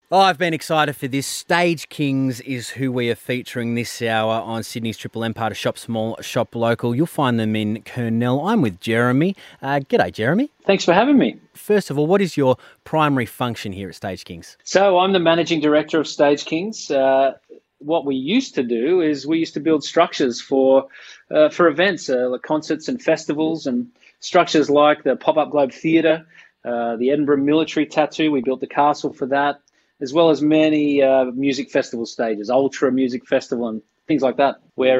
Oh, I've been excited for this. Stage Kings is who we are featuring this hour on Sydney's Triple M, part of Shop Small, Shop Local. You'll find them in Kurnell. I'm with Jeremy. G'day, Jeremy. Thanks for having me. First of all, what is your primary function here at Stage Kings? So I'm the managing director of Stage Kings. What we used to do is we used to build structures for events, like concerts and festivals, and structures like the Pop-Up Globe Theatre, the Edinburgh Military Tattoo. We built the castle for that, as well as many music festival stages, Ultra Music Festival and things like that.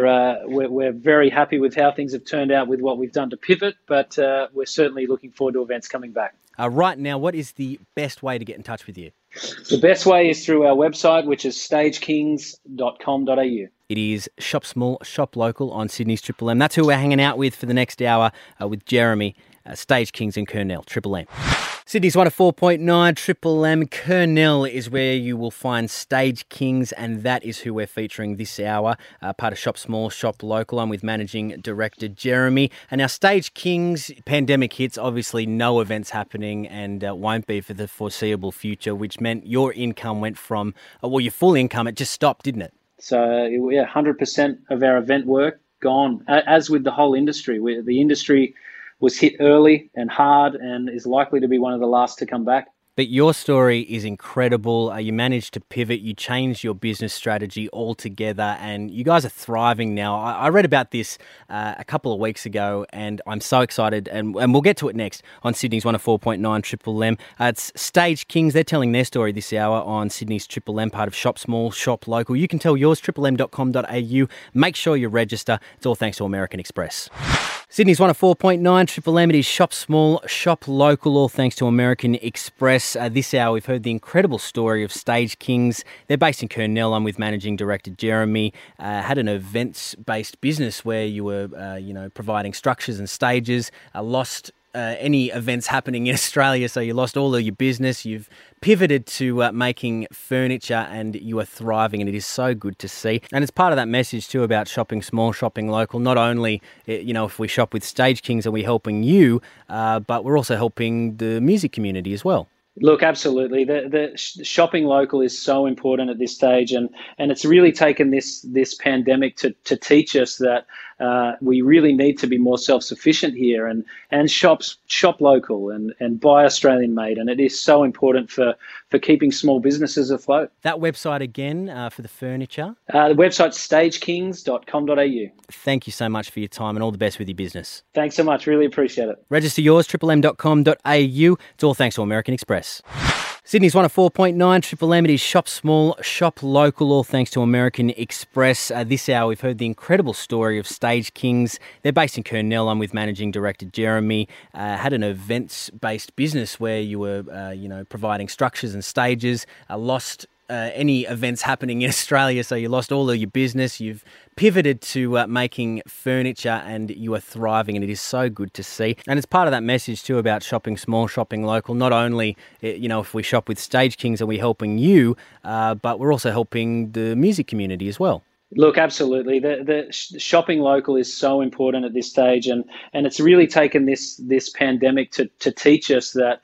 We're very happy with how things have turned out with what we've done to pivot, but we're certainly looking forward to events coming back. Right now, what is the best way to get in touch with you? The best way is through our website, which is stagekings.com.au. It is Shop Small, Shop Local on Sydney's Triple M. That's who we're hanging out with for the next hour with Jeremy, Stage Kings in Kurnell, Triple M. Sydney's 104.9 Triple M. Kurnell is where you will find Stage Kings, and that is who we're featuring this hour, part of Shop Small, Shop Local. I'm with Managing Director Jeremy. And our Stage Kings, pandemic hits, obviously no events happening and won't be for the foreseeable future, which meant your income went from, your full income, it just stopped, didn't it? So, yeah, 100% of our event work gone, as with the whole industry. The industry was hit early and hard and is likely to be one of the last to come back. But your story is incredible. You managed to pivot, you changed your business strategy altogether, and you guys are thriving now. I read about this a couple of weeks ago, and I'm so excited, and we'll get to it next on Sydney's 104.9 Triple M. It's Stage Kings. They're telling their story this hour on Sydney's Triple M, part of Shop Small, Shop Local. You can tell yours, triplem.com.au. Make sure you register. It's all thanks to American Express. Sydney's 104.9 Triple M. It is Shop Small, Shop Local, all thanks to American Express. This hour, we've heard the incredible story of Stage Kings. They're based in Kurnell. I'm with Managing Director Jeremy. Had an events-based business where you were, providing structures and stages. Lost any events happening in Australia, so you lost all of your business. You've pivoted to making furniture, and you are thriving, and it is so good to see. And it's part of that message too about shopping small, shopping local. Not only, if we shop with Stage Kings, are we helping you, but we're also helping the music community as well. Look, absolutely. The shopping local is so important at this stage, and it's really taken this pandemic to teach us that we really need to be more self-sufficient here and shop local and buy Australian made, and it is so important for keeping small businesses afloat. That website again for the furniture? The website's stagekings.com.au. Thank you so much for your time, and all the best with your business. Thanks so much. Really appreciate it. Register yours, triplem.com.au. It's all thanks to American Express. Sydney's 104.9 Triple M. It is Shop Small, Shop Local, all thanks to American Express. This hour, we've heard the incredible story of Stage Kings. They're based in Kurnell. I'm with Managing Director Jeremy. Had an events-based business where you were, providing structures and stages. Lost any events happening in Australia, so you lost all of your business. You've pivoted to making furniture, and you are thriving, and it is so good to see. And it's part of that message too about shopping small, shopping local. Not only, if we shop with Stage Kings, are we helping you, but we're also helping the music community as well. Look, absolutely. The shopping local is so important at this stage, and it's really taken this pandemic to teach us that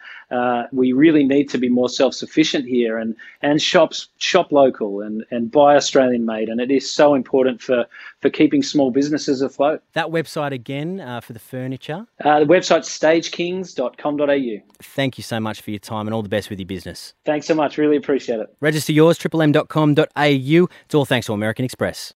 we really need to be more self-sufficient here and shop local and buy Australian made, and it is so important for keeping small businesses afloat. That website again for the furniture? The website's stagekings.com.au. Thank you so much for your time, and all the best with your business. Thanks so much. Really appreciate it. Register yours, triplem.com.au. It's all thanks to American Express.